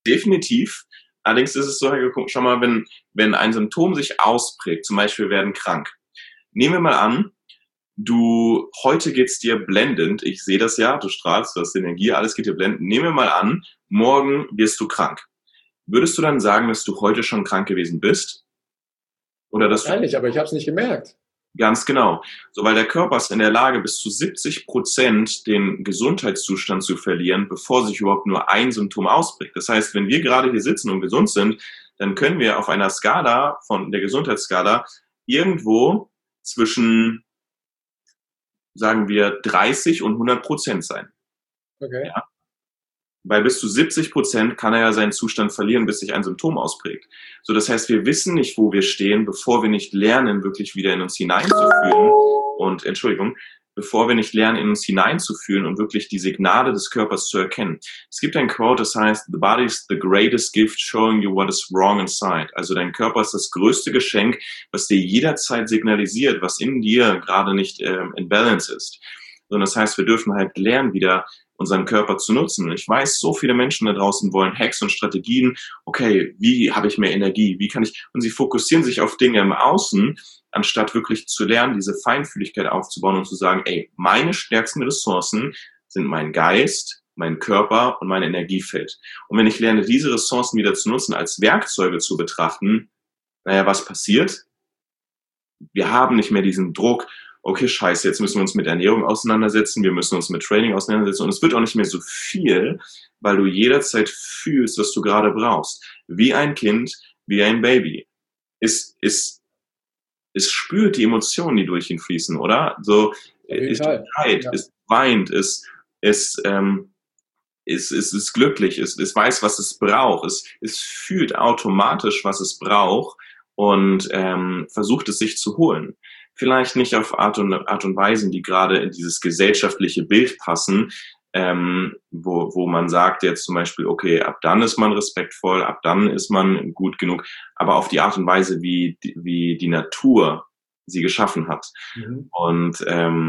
Definitiv. Allerdings ist es so, schau mal, wenn ein Symptom sich ausprägt, zum Beispiel wir werden krank. Nehmen wir mal an, heute geht's dir blendend. Ich sehe das ja, du strahlst, du hast Energie, alles geht dir blendend. Nehmen wir mal an, morgen wirst du krank. Würdest du dann sagen, dass du heute schon krank gewesen bist? Oder dass du Wahrscheinlich, aber ich habe es nicht gemerkt. Ganz genau. So, weil der Körper ist in der Lage, bis zu 70% den Gesundheitszustand zu verlieren, bevor sich überhaupt nur ein Symptom ausprägt. Das heißt, wenn wir gerade hier sitzen und gesund sind, dann können wir auf einer Skala von der Gesundheitsskala irgendwo zwischen, sagen wir, 30 und 100% sein. Okay. Ja? Weil bis zu 70% kann er ja seinen Zustand verlieren, bis sich ein Symptom ausprägt. So, das heißt, wir wissen nicht, wo wir stehen, bevor wir nicht lernen, wirklich wieder in uns hineinzufühlen bevor wir nicht lernen, in uns hineinzufühlen und wirklich die Signale des Körpers zu erkennen. Es gibt ein Quote, das heißt, the body is the greatest gift showing you what is wrong inside. Also dein Körper ist das größte Geschenk, was dir jederzeit signalisiert, was in dir gerade nicht in Balance ist. Und das heißt, wir dürfen halt lernen, wieder unseren Körper zu nutzen. Und ich weiß, so viele Menschen da draußen wollen Hacks und Strategien. Okay, wie habe ich mehr Energie? Wie kann ich? Und sie fokussieren sich auf Dinge im Außen, anstatt wirklich zu lernen, diese Feinfühligkeit aufzubauen und zu sagen, ey, meine stärksten Ressourcen sind mein Geist, mein Körper und mein Energiefeld. Und wenn ich lerne, diese Ressourcen wieder zu nutzen, als Werkzeuge zu betrachten, naja, was passiert? Wir haben nicht mehr diesen Druck, okay, scheiße, jetzt müssen wir uns mit Ernährung auseinandersetzen, wir müssen uns mit Training auseinandersetzen und es wird auch nicht mehr so viel, weil du jederzeit fühlst, was du gerade brauchst. Wie ein Kind, wie ein Baby. Es spürt die Emotionen, die durch ihn fließen, oder? So, es schreit, Ja. es weint, es ist glücklich, es weiß, was es braucht, es fühlt automatisch, was es braucht und versucht es sich zu holen. Vielleicht nicht auf Art und Weisen, die gerade in dieses gesellschaftliche Bild passen, wo man sagt jetzt zum Beispiel, okay, ab dann ist man respektvoll, ab dann ist man gut genug, aber auf die Art und Weise, wie die Natur sie geschaffen hat. Mhm. Und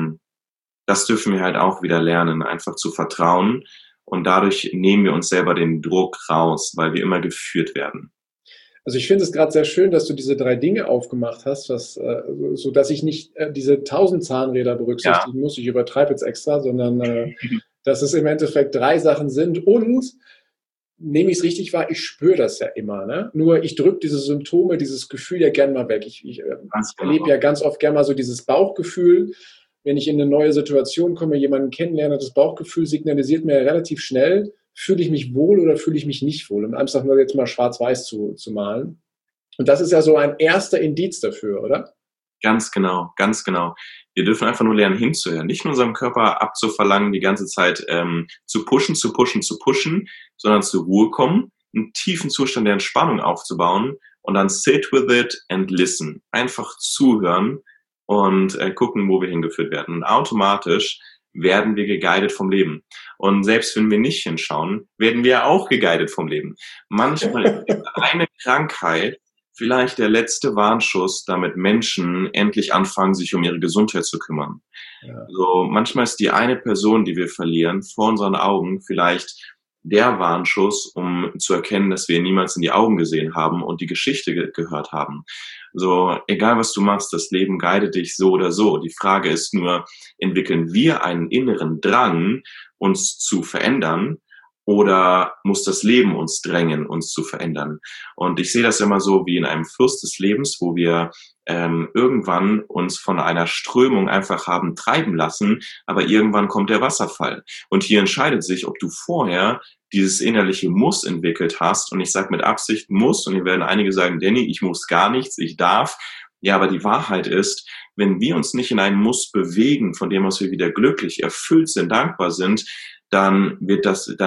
das dürfen wir halt auch wieder lernen, einfach zu vertrauen. Und dadurch nehmen wir uns selber den Druck raus, weil wir immer geführt werden. Also ich finde es gerade sehr schön, dass du diese 3 Dinge aufgemacht hast, so dass ich nicht diese 1000 Zahnräder berücksichtigen muss. Ich übertreibe jetzt extra, sondern dass es im Endeffekt 3 Sachen sind. Und nehme ich es richtig wahr, ich spüre das ja immer. Ne? Nur ich drücke diese Symptome, dieses Gefühl ja gern mal weg. Ich erlebe ja ganz oft gern mal so dieses Bauchgefühl. Wenn ich in eine neue Situation komme, jemanden kennenlerne, das Bauchgefühl signalisiert mir relativ schnell, fühle ich mich wohl oder fühle ich mich nicht wohl, um einfach nur jetzt mal schwarz-weiß zu malen. Und das ist ja so ein erster Indiz dafür, oder? Ganz genau, ganz genau. Wir dürfen einfach nur lernen, hinzuhören. Nicht nur unserem Körper abzuverlangen, die ganze Zeit zu pushen, sondern zur Ruhe kommen, einen tiefen Zustand der Entspannung aufzubauen und dann sit with it and listen. Einfach zuhören und gucken, wo wir hingeführt werden. Und automatisch werden wir geguidet vom Leben. Und selbst wenn wir nicht hinschauen, werden wir auch geguidet vom Leben. Manchmal ist eine Krankheit vielleicht der letzte Warnschuss, damit Menschen endlich anfangen, sich um ihre Gesundheit zu kümmern. Ja. So, manchmal ist die eine Person, die wir verlieren, vor unseren Augen vielleicht der Warnschuss, um zu erkennen, dass wir niemals in die Augen gesehen haben und die Geschichte gehört haben. So, egal was du machst, das Leben guidet dich so oder so. Die Frage ist nur, entwickeln wir einen inneren Drang, uns zu verändern, oder muss das Leben uns drängen, uns zu verändern? Und ich sehe das immer so wie in einem Fluss des Lebens, wo wir irgendwann uns von einer Strömung einfach haben treiben lassen, aber irgendwann kommt der Wasserfall. Und hier entscheidet sich, ob du vorher dieses innerliche Muss entwickelt hast. Und ich sage mit Absicht Muss, und hier werden einige sagen, Danny, ich muss gar nichts, ich darf. Ja, aber die Wahrheit ist, wenn wir uns nicht in einen Muss bewegen, von dem aus wir wieder glücklich, erfüllt sind, dankbar sind, dann wird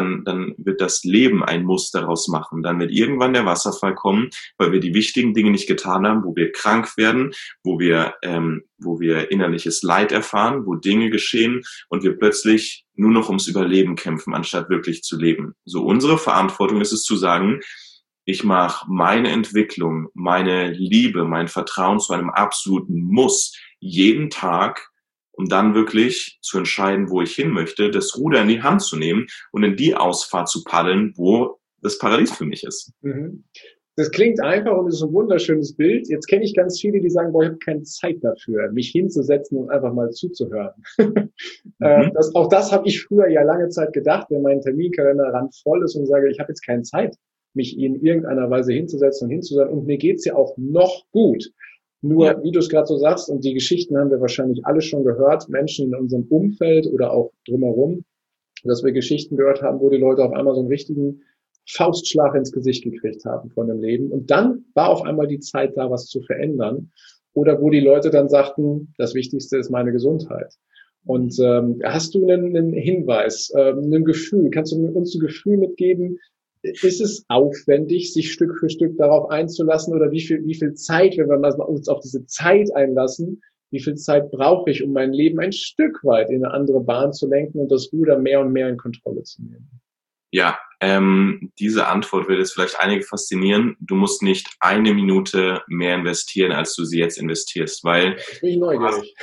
das Leben ein Muss daraus machen. Dann wird irgendwann der Wasserfall kommen, weil wir die wichtigen Dinge nicht getan haben, wo wir krank werden, wo wir innerliches Leid erfahren, wo Dinge geschehen und wir plötzlich nur noch ums Überleben kämpfen, anstatt wirklich zu leben. So, unsere Verantwortung ist es zu sagen, ich mache meine Entwicklung, meine Liebe, mein Vertrauen zu einem absoluten Muss jeden Tag, um dann wirklich zu entscheiden, wo ich hin möchte, das Ruder in die Hand zu nehmen und in die Ausfahrt zu paddeln, wo das Paradies für mich ist. Mhm. Das klingt einfach und ist ein wunderschönes Bild. Jetzt kenne ich ganz viele, die sagen, boah, ich habe keine Zeit dafür, mich hinzusetzen und einfach mal zuzuhören. Auch das habe ich früher ja lange Zeit gedacht, wenn mein Terminkalender randvoll ist und sage, ich habe jetzt keine Zeit, mich in irgendeiner Weise hinzusetzen und hinzusetzen. Und mir geht's ja auch noch gut. Nur, wie du es gerade so sagst, und die Geschichten haben wir wahrscheinlich alle schon gehört, Menschen in unserem Umfeld oder auch drumherum, dass wir Geschichten gehört haben, wo die Leute auf einmal so einen richtigen Faustschlag ins Gesicht gekriegt haben von dem Leben. Und dann war auf einmal die Zeit da, was zu verändern. Oder wo die Leute dann sagten, das Wichtigste ist meine Gesundheit. Und hast du einen Hinweis, ein Gefühl, kannst du uns ein Gefühl mitgeben, ist es aufwendig, sich Stück für Stück darauf einzulassen oder wie viel Zeit, wenn wir uns auf diese Zeit einlassen, wie viel Zeit brauche ich, um mein Leben ein Stück weit in eine andere Bahn zu lenken und das Ruder mehr und mehr in Kontrolle zu nehmen? Ja, diese Antwort wird jetzt vielleicht einige faszinieren. Du musst nicht eine Minute mehr investieren, als du sie jetzt investierst, weil jetzt bin ich neugierig.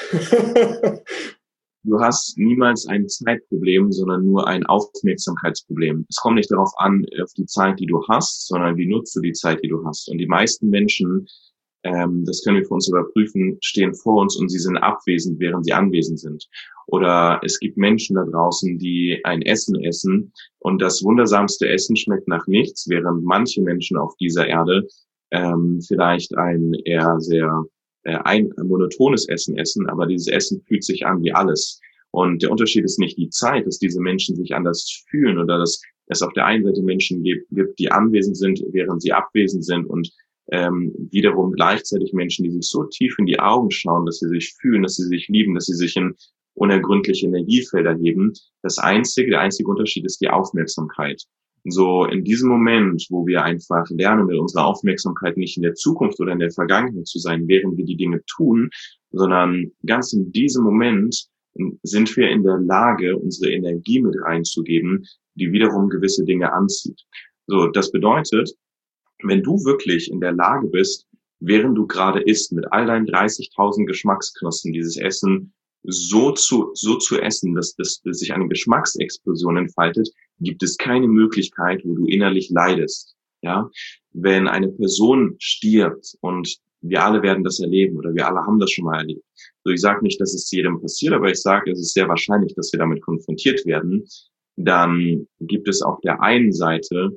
Du hast niemals ein Zeitproblem, sondern nur ein Aufmerksamkeitsproblem. Es kommt nicht darauf an, auf die Zeit, die du hast, sondern wie nutzt du die Zeit, die du hast. Und die meisten Menschen, das können wir für uns überprüfen, stehen vor uns und sie sind abwesend, während sie anwesend sind. Oder es gibt Menschen da draußen, die ein Essen essen und das wundersamste Essen schmeckt nach nichts, während manche Menschen auf dieser Erde vielleicht ein eher sehr ein monotones Essen essen, aber dieses Essen fühlt sich an wie alles. Und der Unterschied ist nicht die Zeit, dass diese Menschen sich anders fühlen oder dass es auf der einen Seite Menschen gibt, die anwesend sind, während sie abwesend sind und wiederum gleichzeitig Menschen, die sich so tief in die Augen schauen, dass sie sich fühlen, dass sie sich lieben, dass sie sich in unergründliche Energiefelder heben. Der einzige Unterschied ist die Aufmerksamkeit. So in diesem Moment, wo wir einfach lernen, mit unserer Aufmerksamkeit nicht in der Zukunft oder in der Vergangenheit zu sein, während wir die Dinge tun, sondern ganz in diesem Moment sind wir in der Lage, unsere Energie mit reinzugeben, die wiederum gewisse Dinge anzieht. So, das bedeutet, wenn du wirklich in der Lage bist, während du gerade isst, mit all deinen 30.000 Geschmacksknospen dieses Essen so zu essen, dass sich eine Geschmacksexplosion entfaltet, gibt es keine Möglichkeit, wo du innerlich leidest. Ja, wenn eine Person stirbt und wir alle werden das erleben oder wir alle haben das schon mal erlebt. So, ich sage nicht, dass es jedem passiert, aber ich sage, es ist sehr wahrscheinlich, dass wir damit konfrontiert werden. Dann gibt es auf der einen Seite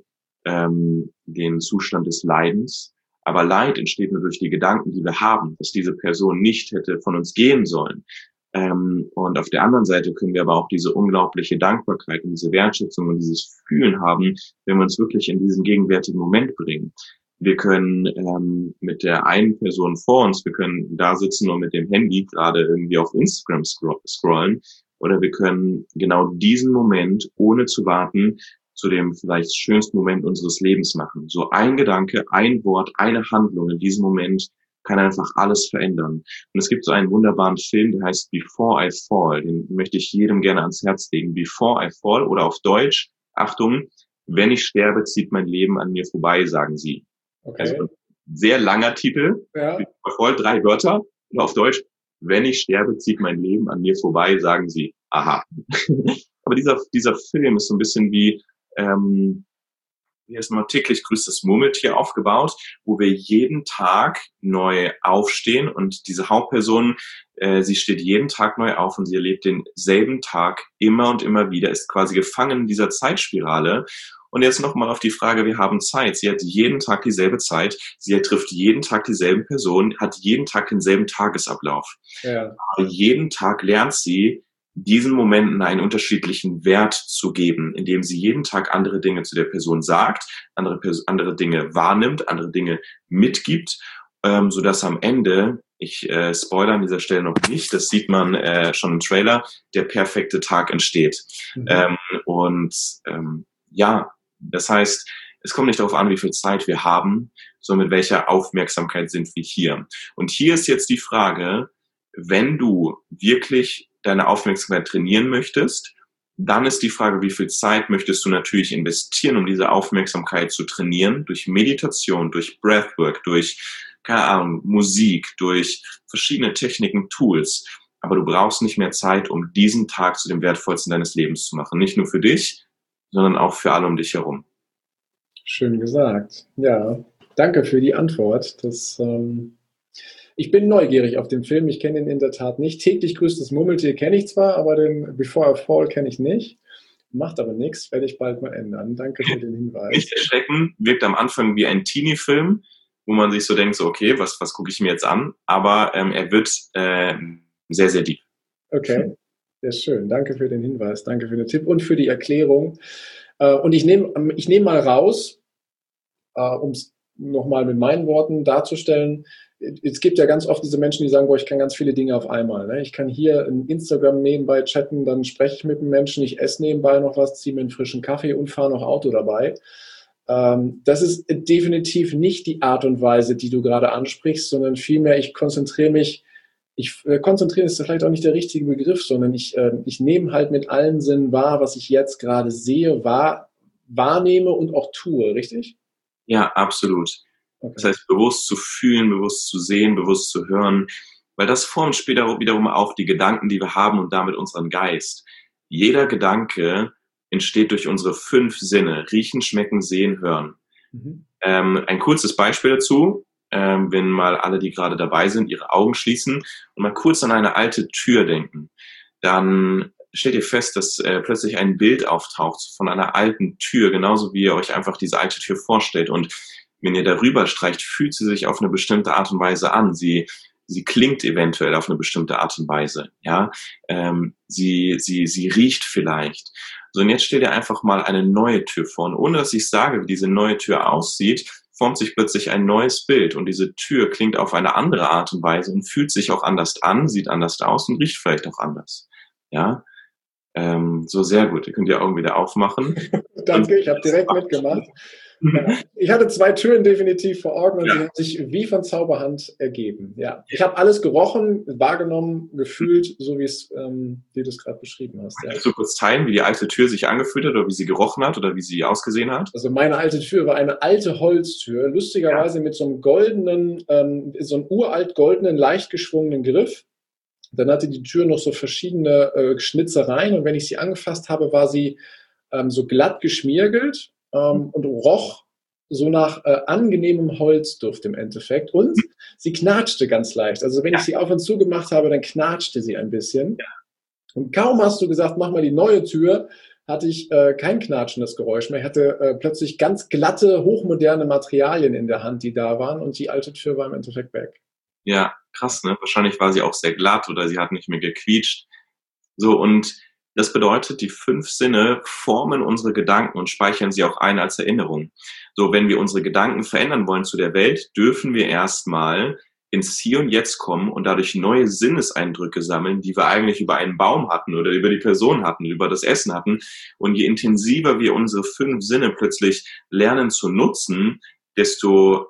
den Zustand des Leidens, aber Leid entsteht nur durch die Gedanken, die wir haben, dass diese Person nicht hätte von uns gehen sollen. Und auf der anderen Seite können wir aber auch diese unglaubliche Dankbarkeit und diese Wertschätzung und dieses Fühlen haben, wenn wir uns wirklich in diesen gegenwärtigen Moment bringen. Wir können mit der einen Person vor uns, wir können da sitzen und mit dem Handy gerade irgendwie auf Instagram scrollen, oder wir können genau diesen Moment, ohne zu warten, zu dem vielleicht schönsten Moment unseres Lebens machen. So ein Gedanke, ein Wort, eine Handlung in diesem Moment kann einfach alles verändern. Und es gibt so einen wunderbaren Film, der heißt Before I Fall. Den möchte ich jedem gerne ans Herz legen. Before I Fall oder auf Deutsch, Achtung, wenn ich sterbe, zieht mein Leben an mir vorbei, sagen sie. Okay. Also ein sehr langer Titel, ja. Voll 3 Wörter. Und auf Deutsch, wenn ich sterbe, zieht mein Leben an mir vorbei, sagen sie. Aha. Aber dieser Film ist so ein bisschen wie hier ist mal täglich grüßt das Murmeltier aufgebaut, wo wir jeden Tag neu aufstehen und diese Hauptperson, sie steht jeden Tag neu auf und sie erlebt denselben Tag immer und immer wieder, ist quasi gefangen in dieser Zeitspirale. Und jetzt nochmal auf die Frage, wir haben Zeit. Sie hat jeden Tag dieselbe Zeit, sie trifft jeden Tag dieselben Personen, hat jeden Tag denselben Tagesablauf. Ja. Aber jeden Tag lernt sie, diesen Momenten einen unterschiedlichen Wert zu geben, indem sie jeden Tag andere Dinge zu der Person sagt, andere Dinge wahrnimmt, andere Dinge mitgibt, sodass am Ende, ich spoilere an dieser Stelle noch nicht, das sieht man schon im Trailer, der perfekte Tag entsteht. Mhm. Ja, das heißt, es kommt nicht darauf an, wie viel Zeit wir haben, sondern mit welcher Aufmerksamkeit sind wir hier. Und hier ist jetzt die Frage, wenn du wirklich deine Aufmerksamkeit trainieren möchtest, dann ist die Frage, wie viel Zeit möchtest du natürlich investieren, um diese Aufmerksamkeit zu trainieren, durch Meditation, durch Breathwork, durch, keine Ahnung, Musik, durch verschiedene Techniken, Tools. Aber du brauchst nicht mehr Zeit, um diesen Tag zu dem wertvollsten deines Lebens zu machen. Nicht nur für dich, sondern auch für alle um dich herum. Schön gesagt. Ja, danke für die Antwort. Ich bin neugierig auf den Film. Ich kenne ihn in der Tat nicht. Täglich grüßt das Murmeltier kenne ich zwar, aber den Before I Fall kenne ich nicht. Macht aber nichts, werde ich bald mal ändern. Danke für den Nicht Hinweis. erschrecken, wirkt am Anfang wie ein Teenie-Film, wo man sich so denkt, so okay, was gucke ich mir jetzt an? Aber er wird sehr, sehr deep. Okay, sehr schön. Danke für den Hinweis, danke für den Tipp und für die Erklärung. Und ich nehm mal raus, um es nochmal mit meinen Worten darzustellen. Es gibt ja ganz oft diese Menschen, die sagen, boah, ich kann ganz viele Dinge auf einmal. Ne? Ich kann hier in Instagram nebenbei chatten, dann spreche ich mit einem Menschen, ich esse nebenbei noch was, ziehe mir einen frischen Kaffee und fahre noch Auto dabei. Das ist definitiv nicht die Art und Weise, die du gerade ansprichst, sondern vielmehr, konzentrieren ist vielleicht auch nicht der richtige Begriff, sondern ich nehme halt mit allen Sinnen wahr, was ich jetzt gerade sehe, wahrnehme und auch tue, richtig? Ja, absolut. Das Okay. heißt, bewusst zu fühlen, bewusst zu sehen, bewusst zu hören, weil das formt später wiederum auch die Gedanken, die wir haben und damit unseren Geist. Jeder Gedanke entsteht durch unsere 5 Sinne: Riechen, schmecken, sehen, hören. Mhm. Ein kurzes Beispiel dazu, wenn mal alle, die gerade dabei sind, ihre Augen schließen und mal kurz an eine alte Tür denken, dann stellt ihr fest, dass plötzlich ein Bild auftaucht von einer alten Tür, genauso wie ihr euch einfach diese alte Tür vorstellt. Und wenn ihr darüber streicht, fühlt sie sich auf eine bestimmte Art und Weise an. Sie klingt eventuell auf eine bestimmte Art und Weise. Ja, sie riecht vielleicht. So, und jetzt stellt ihr einfach mal eine neue Tür vor. Und ohne dass ich sage, wie diese neue Tür aussieht, formt sich plötzlich ein neues Bild. Und diese Tür klingt auf eine andere Art und Weise und fühlt sich auch anders an, sieht anders aus und riecht vielleicht auch anders. Ja, so sehr gut. Ihr könnt die Augen wieder aufmachen. Und Danke, ich habe direkt mitgemacht. Ich hatte 2 Türen definitiv vor Augen und sie haben sich wie von Zauberhand ergeben. Ja, ich habe alles gerochen, wahrgenommen, gefühlt, so wie du es gerade beschrieben hast. Ja. Kannst du kurz teilen, wie die alte Tür sich angefühlt hat oder wie sie gerochen hat oder wie sie ausgesehen hat? Also meine alte Tür war eine alte Holztür, lustigerweise mit so einem goldenen, so einem uralt goldenen, leicht geschwungenen Griff. Dann hatte die Tür noch so verschiedene Schnitzereien und wenn ich sie angefasst habe, war sie so glatt geschmiergelt und roch so nach angenehmem Holzduft im Endeffekt. Und sie knatschte ganz leicht. Also wenn ich sie auf und zu gemacht habe, dann knatschte sie ein bisschen. Und kaum hast du gesagt, mach mal die neue Tür, hatte ich kein knatschendes Geräusch mehr. Ich hatte plötzlich ganz glatte, hochmoderne Materialien in der Hand, die da waren und die alte Tür war im Endeffekt weg. Ja, krass, ne? Wahrscheinlich war sie auch sehr glatt oder sie hat nicht mehr gequietscht. So, und das bedeutet, die 5 Sinne formen unsere Gedanken und speichern sie auch ein als Erinnerung. So, wenn wir unsere Gedanken verändern wollen zu der Welt, dürfen wir erstmal ins Hier und Jetzt kommen und dadurch neue Sinneseindrücke sammeln, die wir eigentlich über einen Baum hatten oder über die Person hatten, über das Essen hatten. Und je intensiver wir unsere 5 Sinne plötzlich lernen zu nutzen, desto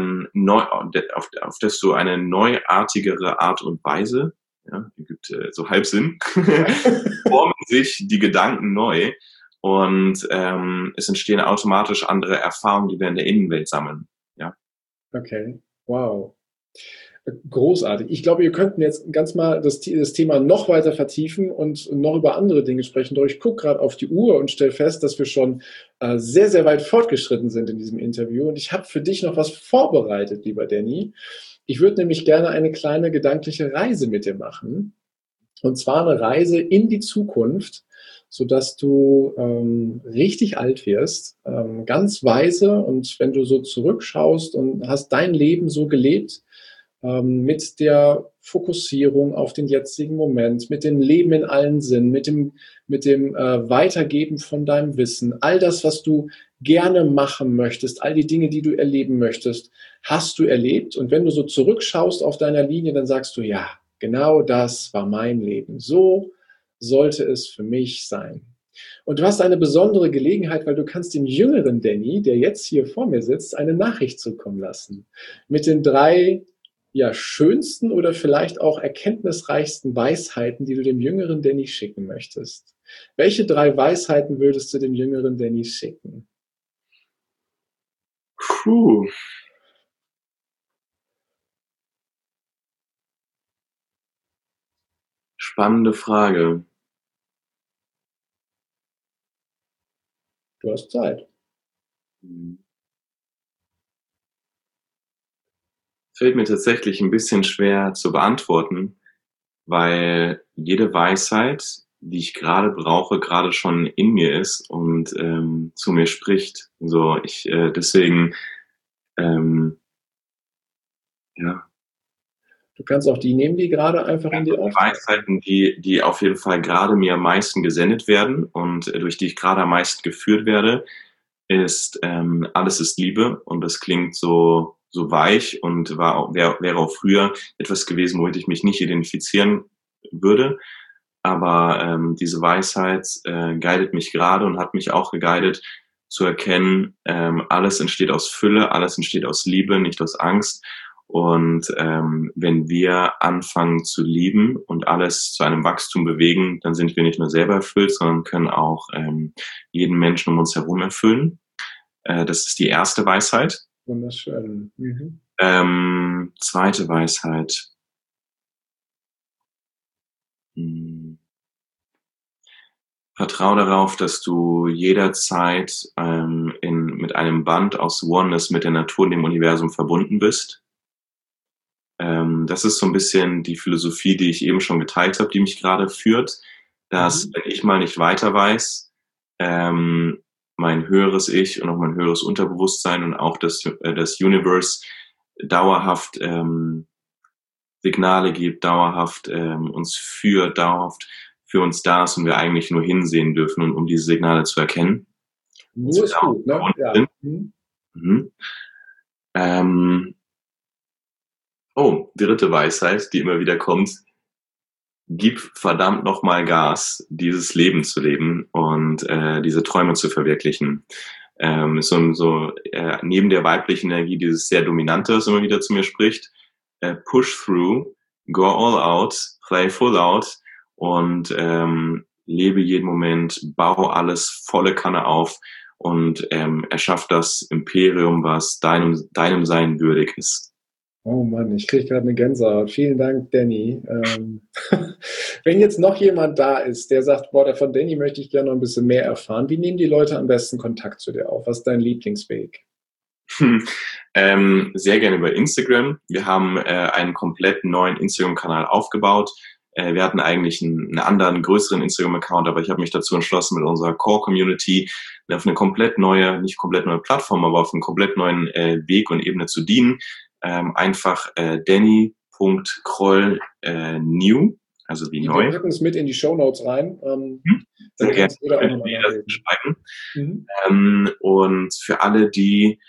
auf desto eine neuartigere Art und Weise, ja, die gibt so Halbsinn, formen sich die Gedanken neu und es entstehen automatisch andere Erfahrungen, die wir in der Innenwelt sammeln. Ja. Okay, wow. Großartig. Ich glaube, wir könnten jetzt ganz mal das Thema noch weiter vertiefen und noch über andere Dinge sprechen. Doch ich gucke gerade auf die Uhr und stelle fest, dass wir schon sehr, sehr weit fortgeschritten sind in diesem Interview. Und ich habe für dich noch was vorbereitet, lieber Danny. Ich würde nämlich gerne eine kleine gedankliche Reise mit dir machen. Und zwar eine Reise in die Zukunft, sodass du richtig alt wirst, ganz weise. Und wenn du so zurückschaust und hast dein Leben so gelebt, mit der Fokussierung auf den jetzigen Moment, mit dem Leben in allen Sinnen, mit dem Weitergeben von deinem Wissen, all das, was du gerne machen möchtest, all die Dinge, die du erleben möchtest, hast du erlebt. Und wenn du so zurückschaust auf deiner Linie, dann sagst du, ja, genau das war mein Leben. So sollte es für mich sein. Und du hast eine besondere Gelegenheit, weil du kannst dem jüngeren Danny, der jetzt hier vor mir sitzt, eine Nachricht zukommen lassen. Mit den 3 schönsten oder vielleicht auch erkenntnisreichsten Weisheiten, die du dem jüngeren Danny schicken möchtest. Welche 3 Weisheiten würdest du dem jüngeren Danny schicken? Puh, spannende Frage. Du hast Zeit. Mhm. Fällt mir tatsächlich ein bisschen schwer zu beantworten, weil jede Weisheit, die ich gerade brauche, gerade schon in mir ist und zu mir spricht. So, deswegen, ähm, ja, Du kannst auch die nehmen, die gerade einfach in dir die auftauchen. Weisheiten, die auf jeden Fall gerade mir am meisten gesendet werden und durch die ich gerade am meisten geführt werde, ist alles ist Liebe, und das klingt so weich und wäre auch früher etwas gewesen, womit ich mich nicht identifizieren würde. Aber diese Weisheit guidet mich gerade und hat mich auch geguidet zu erkennen, alles entsteht aus Fülle, alles entsteht aus Liebe, nicht aus Angst. Und wenn wir anfangen zu lieben und alles zu einem Wachstum bewegen, dann sind wir nicht nur selber erfüllt, sondern können auch jeden Menschen um uns herum erfüllen. Das ist die erste Weisheit. Wunderschön. Mhm. Zweite Weisheit. Hm. Vertrau darauf, dass du jederzeit mit einem Band aus Oneness mit der Natur und dem Universum verbunden bist. Das ist so ein bisschen die Philosophie, die ich eben schon geteilt habe, die mich gerade führt, dass wenn ich mal nicht weiter weiß, mein höheres Ich und auch mein höheres Unterbewusstsein und auch das Universe dauerhaft Signale gibt, dauerhaft uns führt, dauerhaft für uns da ist und wir eigentlich nur hinsehen dürfen, um diese Signale zu erkennen. Nur ist gut, ne? Ja. Mhm. Mhm. Ähm, dritte Weisheit, die immer wieder kommt: Gib verdammt nochmal Gas, dieses Leben zu leben und diese Träume zu verwirklichen. Neben der weiblichen Energie dieses sehr dominante, das immer wieder zu mir spricht, push through, go all out, play full out und lebe jeden Moment, baue alles volle Kanne auf und erschaff das Imperium, was deinem Sein würdig ist. Oh Mann, ich kriege gerade eine Gänsehaut. Vielen Dank, Danny. Wenn jetzt noch jemand da ist, der sagt, boah, von Danny möchte ich gerne noch ein bisschen mehr erfahren, wie nehmen die Leute am besten Kontakt zu dir auf? Was ist dein Lieblingsweg? Sehr gerne über Instagram. Wir haben einen komplett neuen Instagram-Kanal aufgebaut. Wir hatten eigentlich einen anderen, größeren Instagram-Account, aber ich habe mich dazu entschlossen, mit unserer Core-Community auf eine nicht komplett neue Plattform, aber auf einen komplett neuen Weg und Ebene zu dienen. Einfach danny.kroll new, also wie neu. Wir packen es mit in die Shownotes rein. Sehr Dann gerne. kannst du da auch nochmal nachlesen. Schreiben. Mhm. Und für alle, die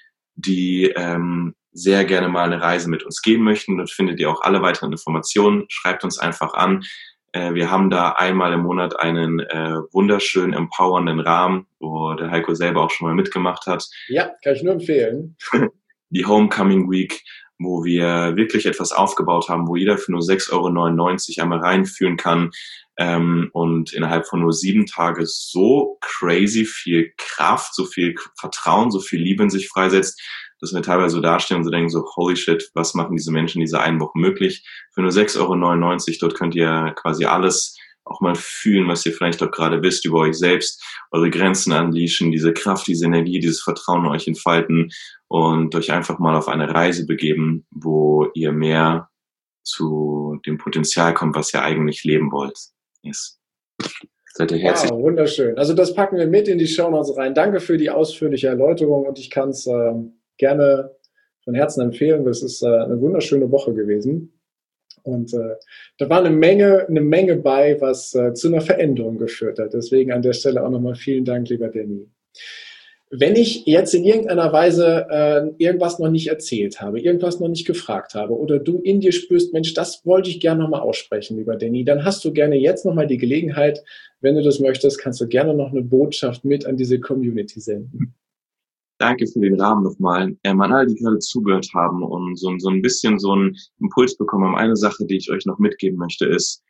sehr gerne mal eine Reise mit uns gehen möchten, dort findet ihr auch alle weiteren Informationen. Schreibt uns einfach an. Wir haben da einmal im Monat einen wunderschönen, empowernden Rahmen, wo der Heiko selber auch schon mal mitgemacht hat. Ja, kann ich nur empfehlen. Die Homecoming Week, wo wir wirklich etwas aufgebaut haben, wo jeder für nur 6,99 € einmal reinführen kann und innerhalb von nur 7 Tagen so crazy viel Kraft, so viel Vertrauen, so viel Liebe in sich freisetzt, dass wir teilweise so dastehen und so denken, so holy shit, was machen diese Menschen in dieser einen Woche möglich? Für nur 6,99 €, dort könnt ihr quasi alles auch mal fühlen, was ihr vielleicht auch gerade wisst über euch selbst, eure Grenzen unleashen, diese Kraft, diese Energie, dieses Vertrauen in euch entfalten und euch einfach mal auf eine Reise begeben, wo ihr mehr zu dem Potenzial kommt, was ihr eigentlich leben wollt. Yes. Seid ihr herzlich. Wow, wunderschön. Also das packen wir mit in die Shownotes rein. Danke für die ausführliche Erläuterung und ich kann es gerne von Herzen empfehlen. Das ist eine wunderschöne Woche gewesen. Und da war eine Menge bei, was zu einer Veränderung geführt hat. Deswegen an der Stelle auch nochmal vielen Dank, lieber Danny. Wenn ich jetzt in irgendeiner Weise irgendwas noch nicht erzählt habe, irgendwas noch nicht gefragt habe oder du in dir spürst, Mensch, das wollte ich gerne nochmal aussprechen, lieber Danny, dann hast du gerne jetzt nochmal die Gelegenheit, wenn du das möchtest, kannst du gerne noch eine Botschaft mit an diese Community senden. Danke für den Rahmen nochmal. An alle, die gerade zugehört haben und so ein bisschen so einen Impuls bekommen haben. Eine Sache, die ich euch noch mitgeben möchte, ist,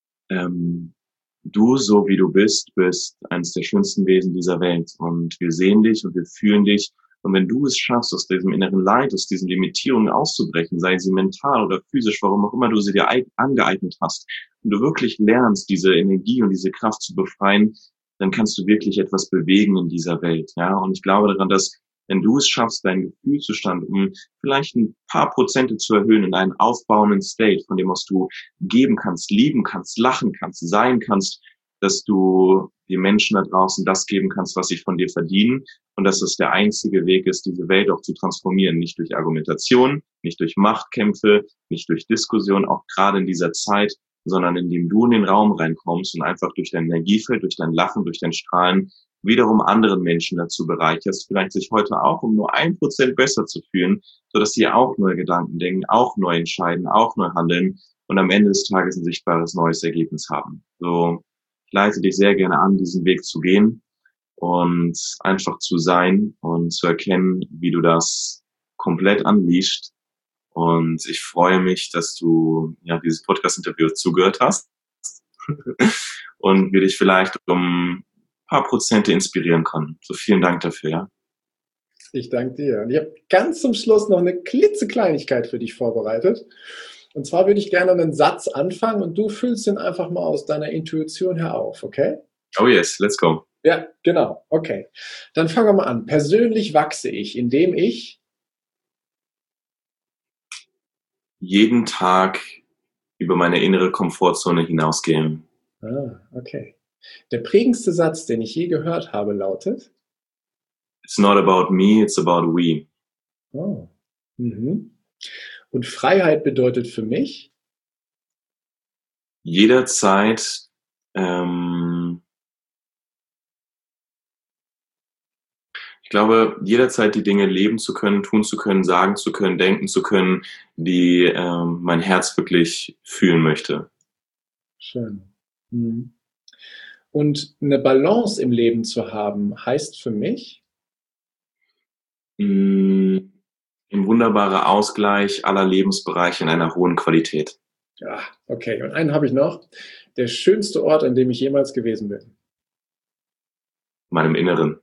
du, so wie du bist eines der schönsten Wesen dieser Welt. Und wir sehen dich und wir fühlen dich. Und wenn du es schaffst, aus diesem inneren Leid, aus diesen Limitierungen auszubrechen, sei sie mental oder physisch, warum auch immer du sie dir angeeignet hast, und du wirklich lernst, diese Energie und diese Kraft zu befreien, dann kannst du wirklich etwas bewegen in dieser Welt. Ja, und ich glaube daran, dass wenn du es schaffst, deinen Gefühlszustand um vielleicht ein paar Prozente zu erhöhen in einen aufbauenden State, von dem aus du geben kannst, lieben kannst, lachen kannst, sein kannst, dass du den Menschen da draußen das geben kannst, was sie von dir verdienen und dass es der einzige Weg ist, diese Welt auch zu transformieren, nicht durch Argumentation, nicht durch Machtkämpfe, nicht durch Diskussion, auch gerade in dieser Zeit, sondern indem du in den Raum reinkommst und einfach durch dein Energiefeld, durch dein Lachen, durch dein Strahlen wiederum anderen Menschen dazu bereicherst, vielleicht sich heute auch um nur 1% besser zu fühlen, sodass sie auch neue Gedanken denken, auch neu entscheiden, auch neu handeln und am Ende des Tages ein sichtbares neues Ergebnis haben. So, ich leite dich sehr gerne an, diesen Weg zu gehen und einfach zu sein und zu erkennen, wie du das komplett unleasht. Und ich freue mich, dass du dieses Podcast-Interview zugehört hast und wir dich vielleicht um ein paar Prozente inspirieren können. So, vielen Dank dafür. Ja? Ich danke dir. Und ich habe ganz zum Schluss noch eine klitzekleinigkeit für dich vorbereitet. Und zwar würde ich gerne einen Satz anfangen und du füllst den einfach mal aus deiner Intuition her auf, okay? Oh yes, let's go. Ja, genau, okay. Dann fangen wir mal an. Persönlich wachse ich, indem ich jeden Tag über meine innere Komfortzone hinausgehe. Okay. Der prägendste Satz, den ich je gehört habe, lautet: It's not about me, it's about we. Oh. Mhm. Und Freiheit bedeutet für mich? Jederzeit ich glaube, jederzeit die Dinge leben zu können, tun zu können, sagen zu können, denken zu können, die mein Herz wirklich fühlen möchte. Schön. Mhm. Und eine Balance im Leben zu haben, heißt für mich? Ein wunderbarer Ausgleich aller Lebensbereiche in einer hohen Qualität. Ja, okay. Und einen habe ich noch. Der schönste Ort, an dem ich jemals gewesen bin. Meinem Inneren.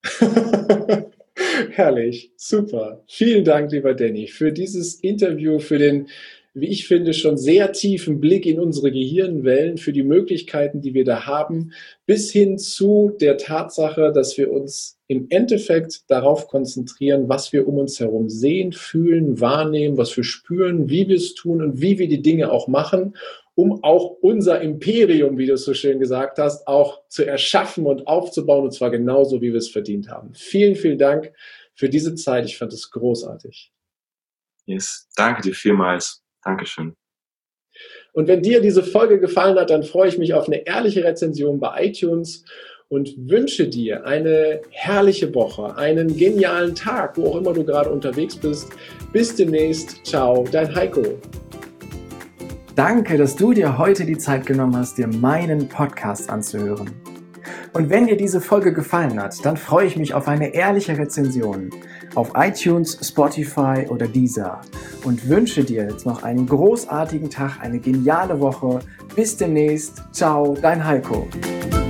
Herrlich, super. Vielen Dank, lieber Danny, für dieses Interview, für den, wie ich finde, schon sehr tiefen Blick in unsere Gehirnwellen, für die Möglichkeiten, die wir da haben, bis hin zu der Tatsache, dass wir uns im Endeffekt darauf konzentrieren, was wir um uns herum sehen, fühlen, wahrnehmen, was wir spüren, wie wir es tun und wie wir die Dinge auch machen, um auch unser Imperium, wie du es so schön gesagt hast, auch zu erschaffen und aufzubauen, und zwar genauso, wie wir es verdient haben. Vielen, vielen Dank für diese Zeit. Ich fand es großartig. Yes, danke dir vielmals. Dankeschön. Und wenn dir diese Folge gefallen hat, dann freue ich mich auf eine ehrliche Rezension bei iTunes und wünsche dir eine herrliche Woche, einen genialen Tag, wo auch immer du gerade unterwegs bist. Bis demnächst. Ciao, dein Heiko. Danke, dass du dir heute die Zeit genommen hast, dir meinen Podcast anzuhören. Und wenn dir diese Folge gefallen hat, dann freue ich mich auf eine ehrliche Rezension auf iTunes, Spotify oder Deezer und wünsche dir jetzt noch einen großartigen Tag, eine geniale Woche. Bis demnächst. Ciao, dein Heiko.